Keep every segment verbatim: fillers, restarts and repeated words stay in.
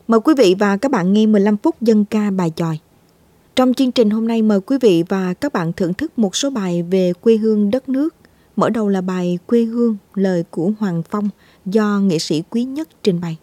Mời quý vị và các bạn nghe mười lăm phút dân ca bài chòi. Trong chương trình hôm nay mời quý vị và các bạn thưởng thức một số bài về quê hương đất nước. Mở đầu là bài Quê hương, lời của Hoàng Phong do nghệ sĩ Quý Nhất trình bày.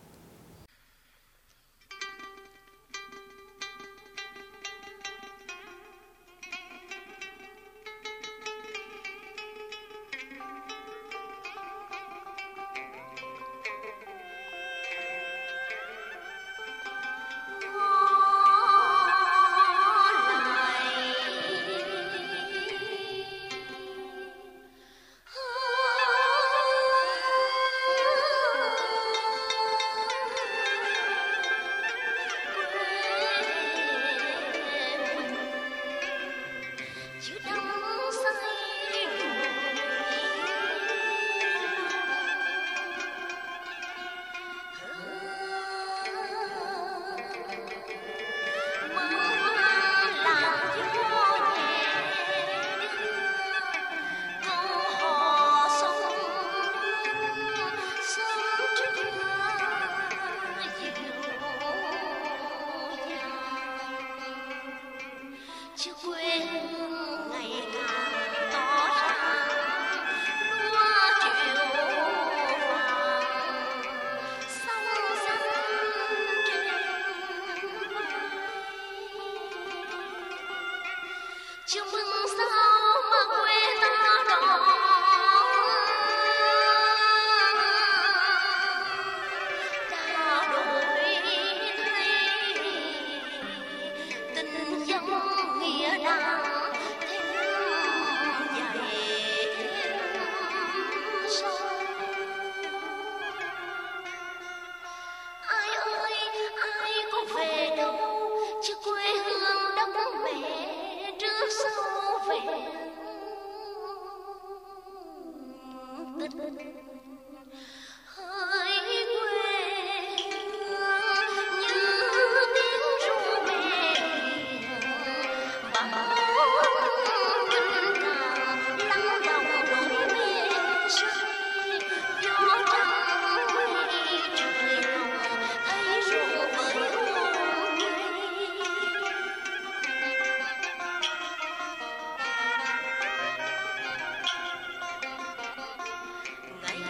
Ngày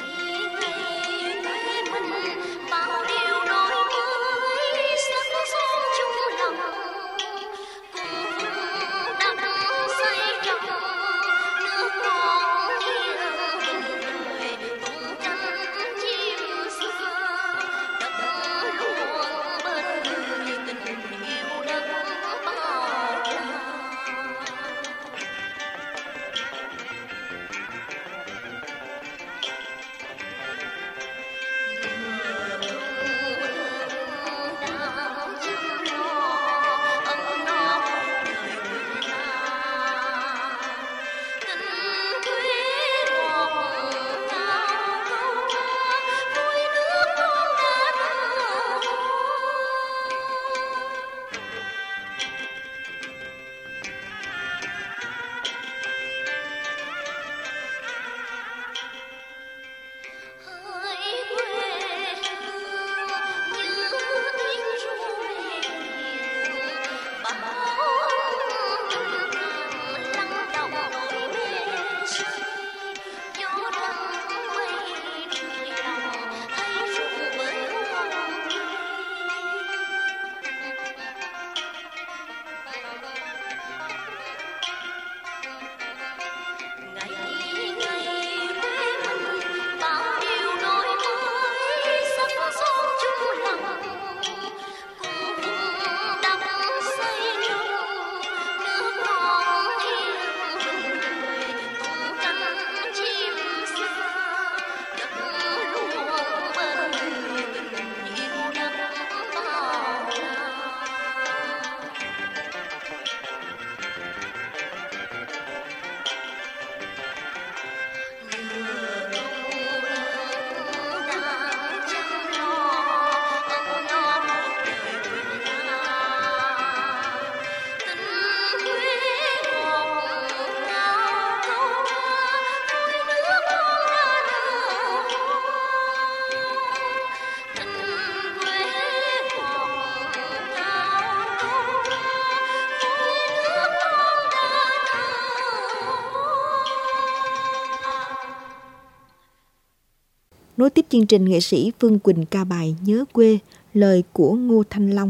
Nối tiếp chương trình, nghệ sĩ Phương Quỳnh ca bài Nhớ quê, lời của Ngô Thanh Long.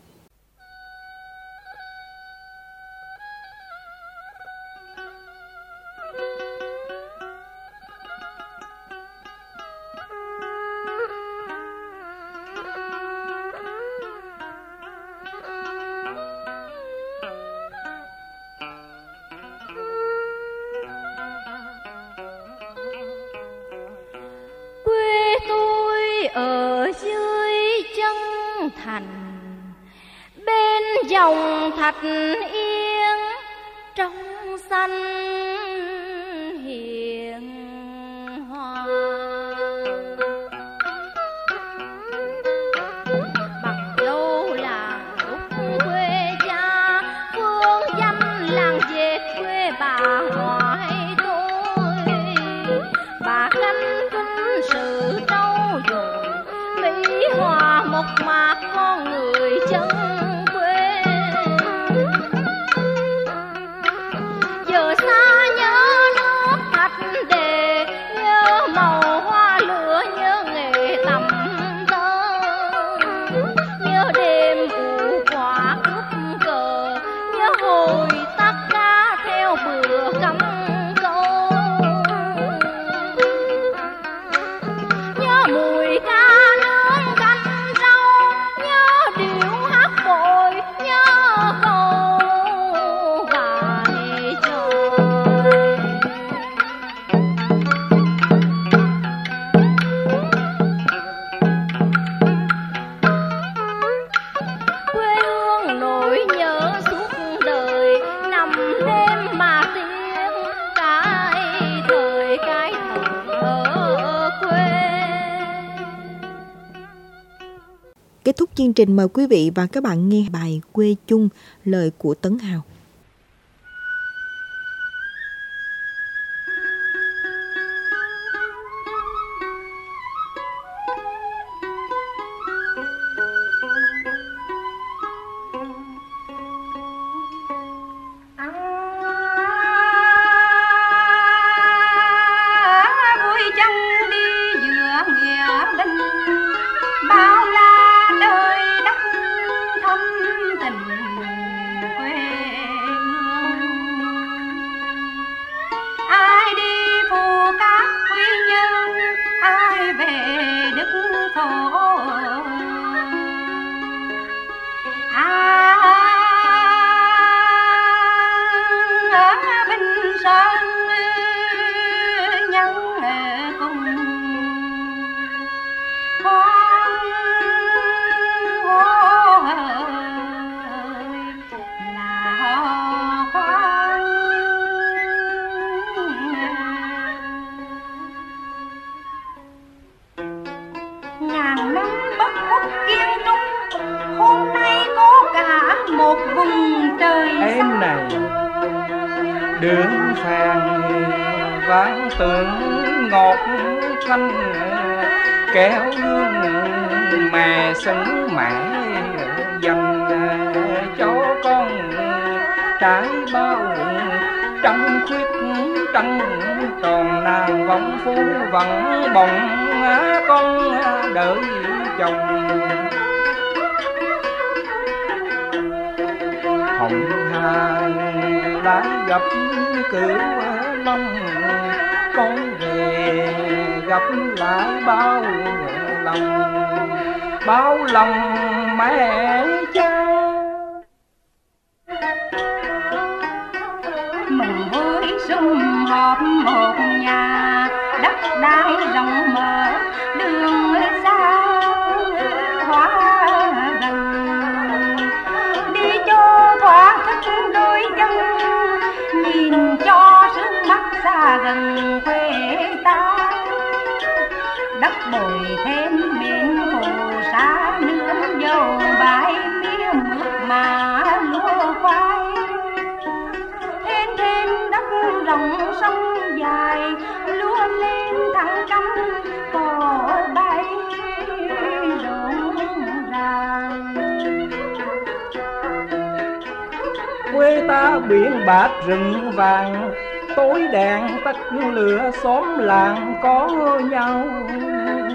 Dòng thạch yên trong xanh hiền hòa, bằng dấu làng gốc quê cha, phương danh làng dệt quê bà ngoại tôi. Bà canh vinh sự trau dồi, mỹ hòa mộc mạc con người chân. Kết thúc chương trình, mời quý vị và các bạn nghe bài Quê Chung, lời của Tấn Hào. Em này đường phèn ván tưởng ngọt thanh, kéo hương mẹ xứng mẹ dành cho con trái bao trăng khuyết trăng tròn. Nàng vọng phu vẫn bồng con đợi chồng. Hồng hà lại gặp cửu long, con về gặp lại bao lòng, bao lòng mẹ cha. Mừng vui sum họp một nhà, đất đai rộng mở đường xa hóa gần. Đi cho thỏa thích đôi chân, nhìn cho sướng mắt xa gần quê ta. Đất bồi thêm miền phù sa nương dầu bãi mía mướt mà lúa khoai. Thêm thêm đất rộng sông dài, lúa lên thẳng cắm cỏ bay rộn ràng. Quê ta biển bạc rừng vàng, tối đèn tắt lửa xóm làng có nhau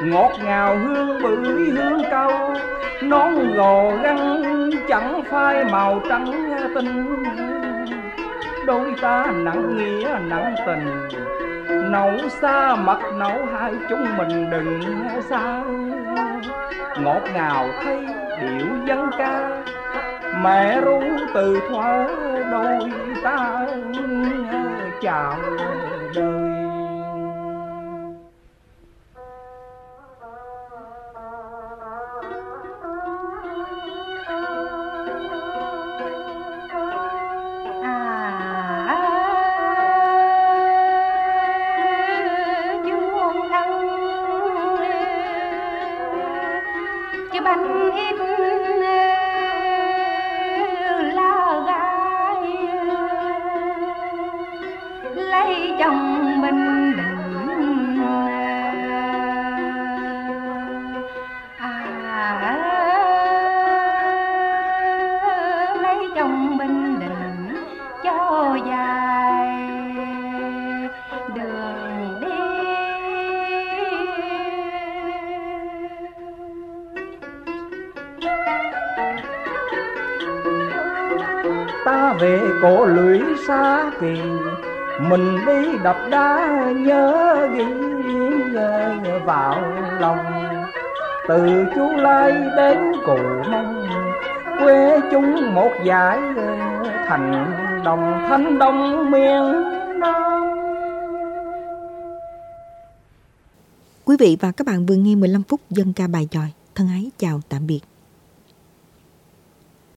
ngọt ngào hương bưởi hương câu, nón gò găng chẳng phai màu trắng tinh. Đôi ta nặng nghĩa nặng tình, nấu xa mặt nấu hai chúng mình đừng xa. Ngọt ngào thấy điệu dân ca, mẹ ru từ thuở đôi ta chào đời. Bánh ít lá gai, lấy chồng bình định. À, lấy chồng bình định cho dài đường đi. Ta về cổ lưỡi xa kỳ, mình đi đập đá nhớ ghi vào lòng. Từ Chú Lai đến Cù Mông, quê chúng một dải thành đồng thanh đông miền Nam. Quý vị và các bạn vừa nghe mười lăm phút dân ca bài chòi. Thân ái chào tạm biệt.